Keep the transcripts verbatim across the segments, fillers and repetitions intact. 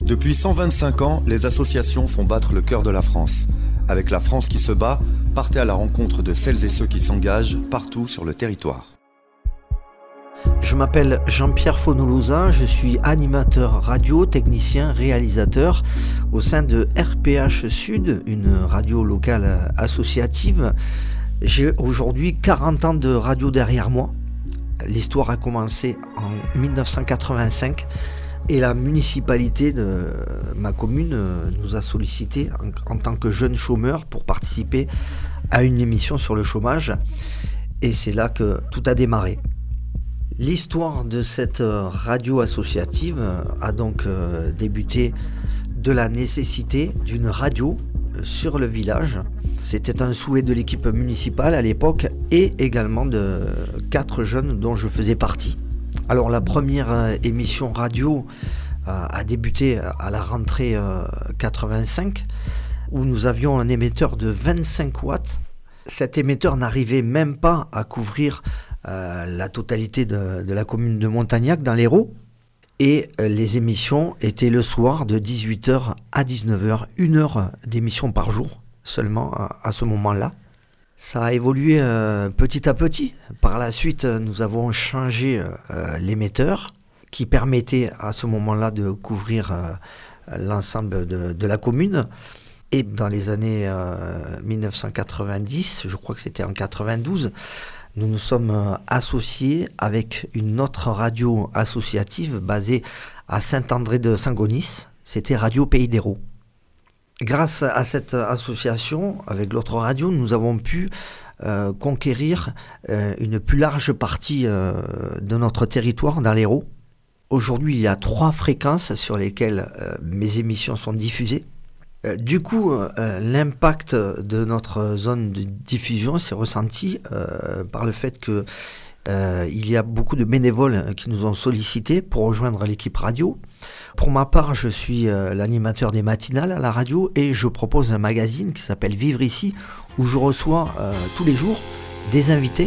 Depuis cent vingt-cinq ans, les associations font battre le cœur de la France. Avec La France qui se bat, partez à la rencontre de celles et ceux qui s'engagent partout sur le territoire. Je m'appelle Jean-Pierre Fonolosa, je suis animateur radio, technicien, réalisateur au sein de R P H Sud, une radio locale associative. J'ai aujourd'hui quarante ans de radio derrière moi. L'histoire a commencé en dix-neuf cent quatre-vingt-cinq et la municipalité de ma commune nous a sollicité en, en tant que jeunes chômeurs pour participer à une émission sur le chômage. Et c'est là que tout a démarré. L'histoire de cette radio associative a donc débuté de la nécessité d'une radio sur le village. C'était un souhait de l'équipe municipale à l'époque et également de quatre jeunes dont je faisais partie. Alors la première émission radio a débuté à la rentrée quatre-vingt-cinq où nous avions un émetteur de vingt-cinq watts. Cet émetteur n'arrivait même pas à couvrir euh, la totalité de, de la commune de Montagnac dans l'Hérault. Et euh, les émissions étaient le soir de dix-huit heures à dix-neuf heures, une heure d'émission par jour seulement à, à ce moment-là. Ça a évolué euh, petit à petit. Par la suite, nous avons changé euh, l'émetteur qui permettait à ce moment-là de couvrir euh, l'ensemble de, de la commune. Et dans les années euh, dix-neuf cent quatre-vingt-dix, je crois que c'était en quatre-vingt-douze, nous nous sommes euh, associés avec une autre radio associative basée à Saint-André-de-Saint-Gonis. C'était Radio Pays d'Hérault. Grâce à cette association, avec l'autre radio, nous avons pu euh, conquérir euh, une plus large partie euh, de notre territoire dans l'Hérault. Aujourd'hui, il y a trois fréquences sur lesquelles euh, mes émissions sont diffusées. Euh, du coup, euh, l'impact de notre zone de diffusion s'est ressenti euh, par le fait que euh, il y a beaucoup de bénévoles qui nous ont sollicités pour rejoindre l'équipe radio. Pour ma part, je suis euh, l'animateur des matinales à la radio et je propose un magazine qui s'appelle Vivre ici, où je reçois euh, tous les jours des invités.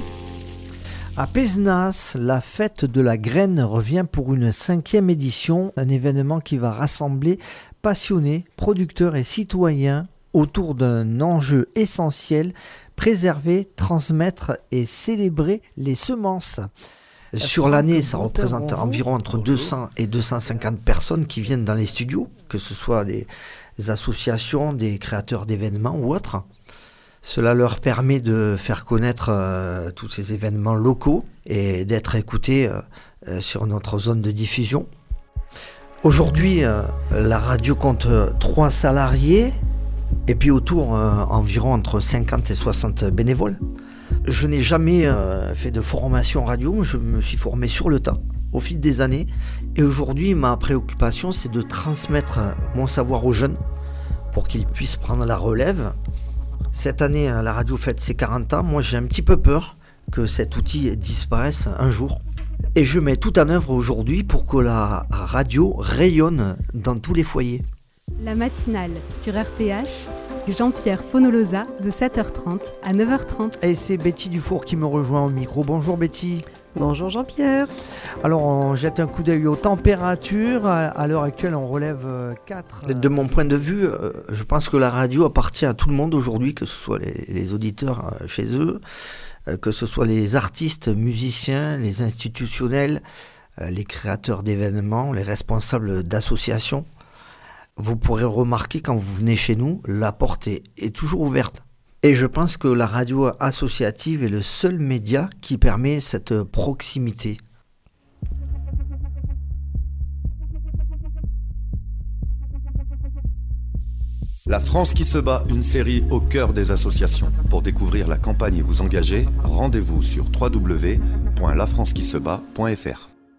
À Pézenas, la fête de la graine revient pour une cinquième édition, un événement qui va rassembler passionnés, producteurs et citoyens autour d'un enjeu essentiel, préserver, transmettre et célébrer les semences. Sur l'année, ça représente environ entre deux cents et deux cent cinquante personnes qui viennent dans les studios, que ce soit des associations, des créateurs d'événements ou autres. Cela leur permet de faire connaître euh, tous ces événements locaux et d'être écoutés euh, sur notre zone de diffusion. Aujourd'hui, euh, la radio compte trois salariés et puis autour euh, environ entre cinquante et soixante bénévoles. Je n'ai jamais euh, fait de formation radio, je me suis formé sur le tas au fil des années et aujourd'hui ma préoccupation c'est de transmettre mon savoir aux jeunes pour qu'ils puissent prendre la relève. Cette année la radio fête ses quarante ans, moi j'ai un petit peu peur que cet outil disparaisse un jour. Et je mets tout en œuvre aujourd'hui pour que la radio rayonne dans tous les foyers. La matinale sur R P H, Jean-Pierre Fonolosa de sept heures trente à neuf heures trente. Et c'est Betty Dufour qui me rejoint au micro. Bonjour Betty. Bonjour Jean-Pierre. Alors on jette un coup d'œil aux températures. À l'heure actuelle on relève quatre. De mon point de vue, je pense que la radio appartient à tout le monde aujourd'hui, que ce soit les, les auditeurs chez eux, que ce soit les artistes, musiciens, les institutionnels, les créateurs d'événements, les responsables d'associations. Vous pourrez remarquer quand vous venez chez nous, la porte est, est toujours ouverte. Et je pense que la radio associative est le seul média qui permet cette proximité. La France qui se bat, une série au cœur des associations. Pour découvrir la campagne et vous engager, rendez-vous sur w w w point la france qui se bat point f r.